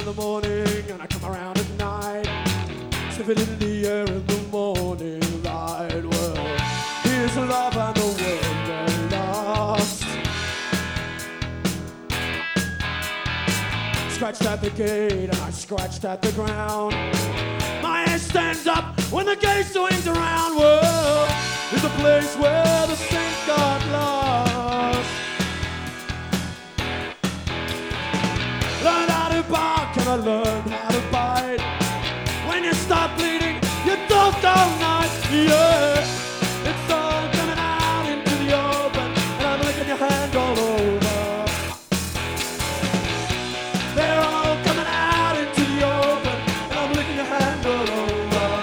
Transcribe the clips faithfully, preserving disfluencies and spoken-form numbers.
the morning and I come around at night, sniffing in the air in the morning light. Well, here's love and the world we're lost. Scratched at the gate and I scratched at the ground. My head stands up when the gate swings around. Well, there's a place where the saints got lost. Learned how to bark and I learned how to bite. When you start bleeding, you don't go night. Yeah, it's all coming out into the open, and I'm licking your hand all over. They're all coming out into the open, and I'm licking your hand all over.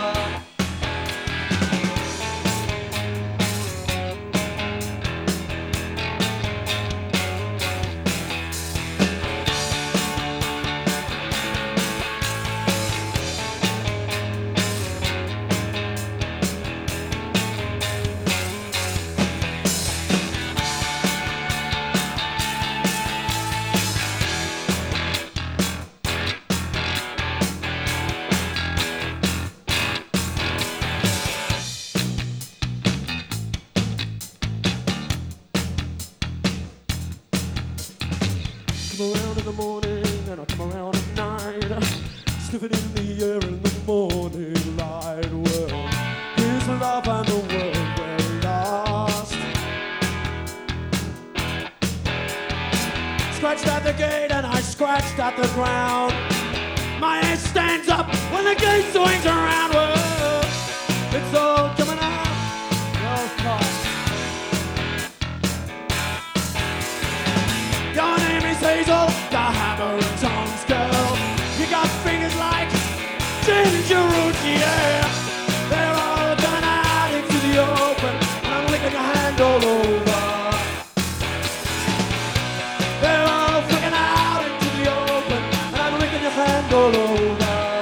Come around in the morning and I come around at night, sniffing in the air in the morning light. Well, here's love and the world we're lost. Scratched at the gate and I scratched at the ground. My head stands up when the gate swings around. Well, it's all coming out. Oh, God. Your name is Hazel, the hammer and tongs girl. You got fingers like ginger root, yeah. They're all coming out into the open, and I'm licking your hand all over. They're all flicking out into the open, and I'm licking your hand all over.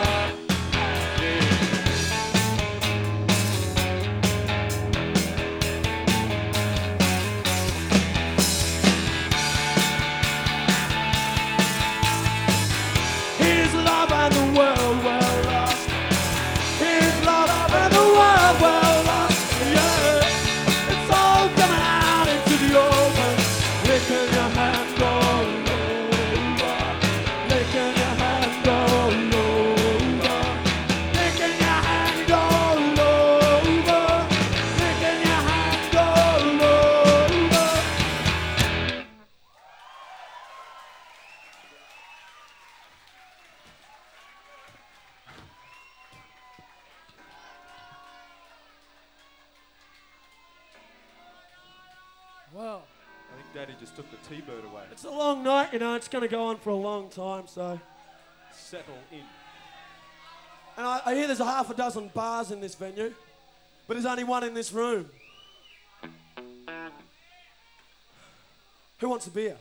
Love and the world well lost. Here's love and the world well lost. Yeah, it's all coming out into the open. Licking your hand all over. Licking your hand all over. Licking your hand all over. Licking your hand all over. Well, I think Daddy just took the T-bird away. it's a long night, you know, it's going to go on for a long time, so. Settle in. And I, I hear there's a half a dozen bars in this venue, but there's only one in this room. Who wants a beer?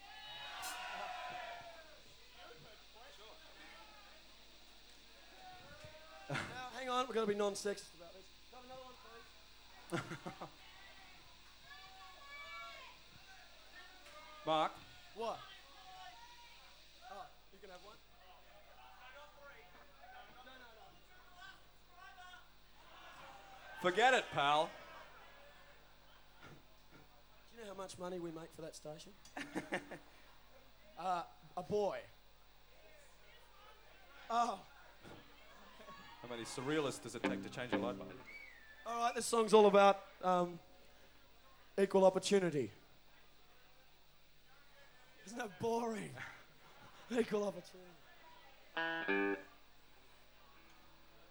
Now, hang on, we've got to be non-sexist about this. Have another one, please. Mark, What? Oh, you can have one. forget it, pal. Do you know how much money we make for that station? uh, a boy. Oh. How many surrealists does it take to change a light bulb? All right, this song's all about um, equal opportunity. Isn't that boring? Equal opportunity.